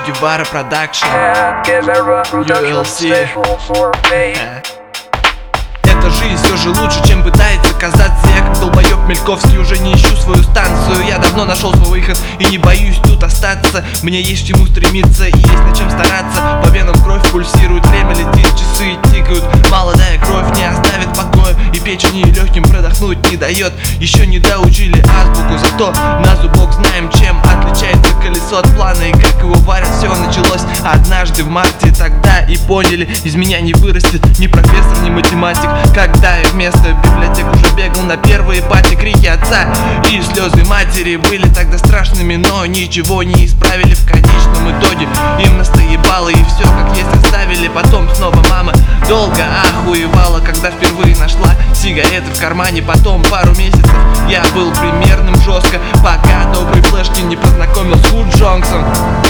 Гевара Продакшн, ULC. Эта жизнь все же лучше, чем пытается казаться. Я как долбоёб Мельковский уже не ищу свою станцию. Я давно нашел свой выход и не боюсь тут остаться. Мне есть к чему стремиться и есть над чем стараться. По венам кровь пульсирует, время летит, часы тикают. Молодая кровь не оставит покоя, и печени и легким продохнуть не дает. Еще не доучили азбуку, зато на зубок знаем, чем отличается колесо от плана и как его варят. Все началось однажды в марте, тогда и поняли, из меня не вырастет ни профессор, ни математик. Когда я вместо библиотек уже бегал на первые пати, крики отца и слезы матери были тогда страшными, но ничего не исправили в конечном итоге. Им настоебало и все как есть оставили. Потом снова мама долго охуевала, когда впервые нашла сигареты в кармане. Потом пару месяцев я был примерным жестко, пока добрый флешки не познакомил с Худ Джонсом.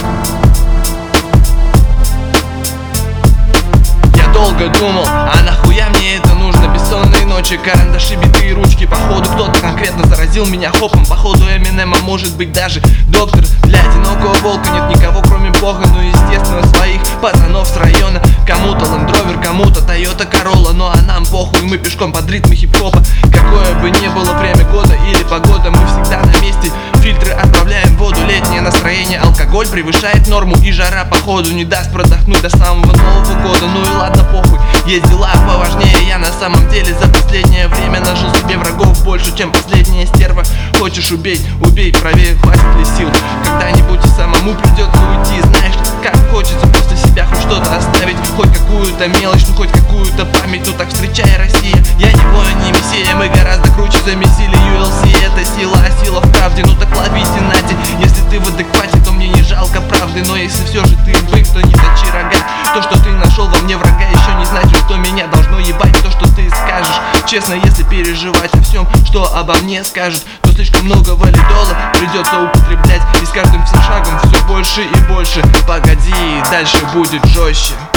Долго думал, а нахуя мне это нужно? Бессонные ночи, карандаши, биты и ручки. Походу кто-то конкретно заразил меня хопом. Походу Эминема, может быть даже доктор. Для одинокого волка нет никого кроме бога. Ну естественно своих пацанов с района. Кому-то Land Rover, кому-то Toyota Corolla. Ну а нам похуй, мы пешком под ритмы хип-хопа. Какое бы ни было время года или погода, мы всегда на месте. Фильтры отправляем в воду, летнее настроение. Алкоголь превышает норму и жара походу не даст продохнуть до самого Нового года. Ну и ладно, похуй, есть дела поважнее. Я на самом деле за последнее время нажил себе врагов больше, чем последняя стерва. Хочешь убей, убей, проверь, хватит ли сил. Когда-нибудь и самому придется уйти. Знаешь, как хочется после себя хоть что-то оставить, хоть какую-то мелочь, ну хоть какую-то память. Ну так встречай, Россия, я не воин, не мессия. Мы гораздо круче замесили. ULC это сила, а сила в правде. Ну так ловите, нате, если ты в адеквате, то мне не жалко правды. Но если все же ты бык, то не точи рога. То, что ты нашел во мне врага, еще не значит, что меня должно ебать то, что ты скажешь. Честно, если переживать о всем, что обо мне скажут, то слишком много валидола придется употреблять. И с каждым шагом все больше и больше. Погоди, дальше будет жестче.